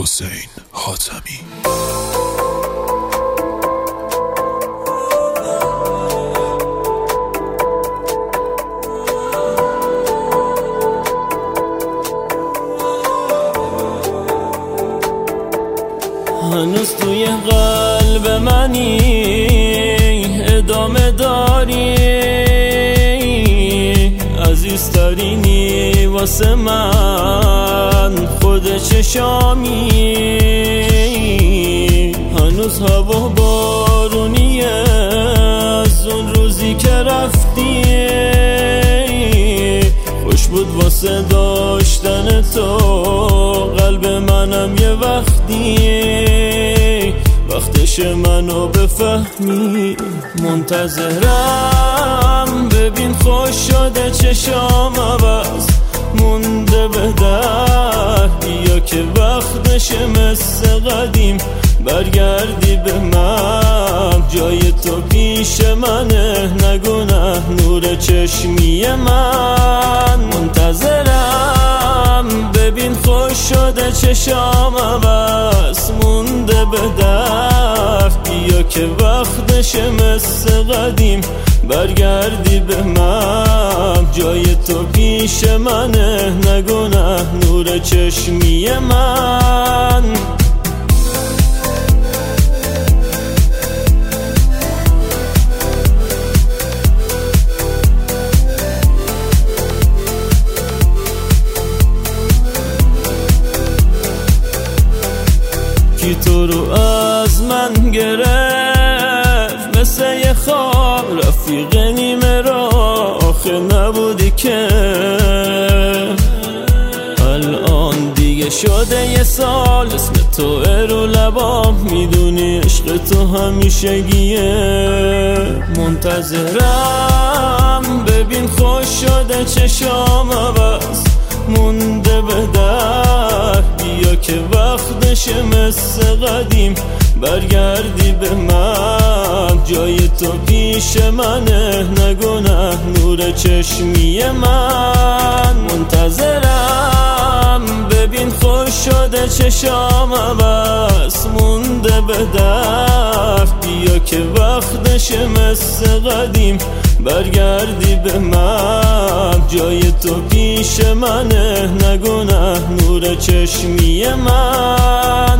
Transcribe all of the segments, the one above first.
حسین حاتمی. هنوز توی قلب منی، ادامه داری، عزیزترینی واسه من، خود چشامی. هنوز هوا بارونیه از اون روزی که رفتی، خوش بود واسه داشتن تو قلب منم یه وقتش منو بفهمی. منتظرم ببین خوش شده چشام عوض مونده به در، بیا که وقتش مثل قدیم برگردی به من. جای تو پیش منه نگونه نور چشمی من. منتظرم ببین خوش شده چشام عوض مونده به در، بیا که وقتش مثل قدیم برگردی به من. جای تو پیش منه نگونه نور چشمی من. کی تو رو از من گرفت مثل یه خواب، رفیق نیمه را آخه نبودی که. الان دیگه شده یه سال اسم تو رو لبام، میدونی عشق تو همیشگیه. منتظرم ببین خوش شده چشام عوض مونده به در، بیا که وقتش مثل قدیم برگردی به من. جای تو پیش منه نگونه نور چشمی من. منتظرم ببین خوش شده چشام عوض مونده به در، بیا که وقتش مثل قدیم برگردی به من. جای تو پیش منه نگونه نور چشمی من.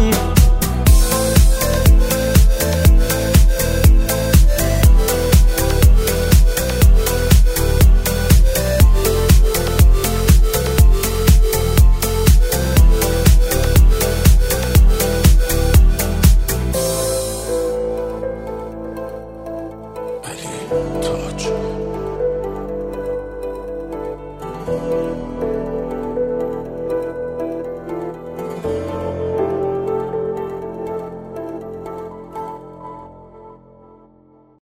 علی تاج.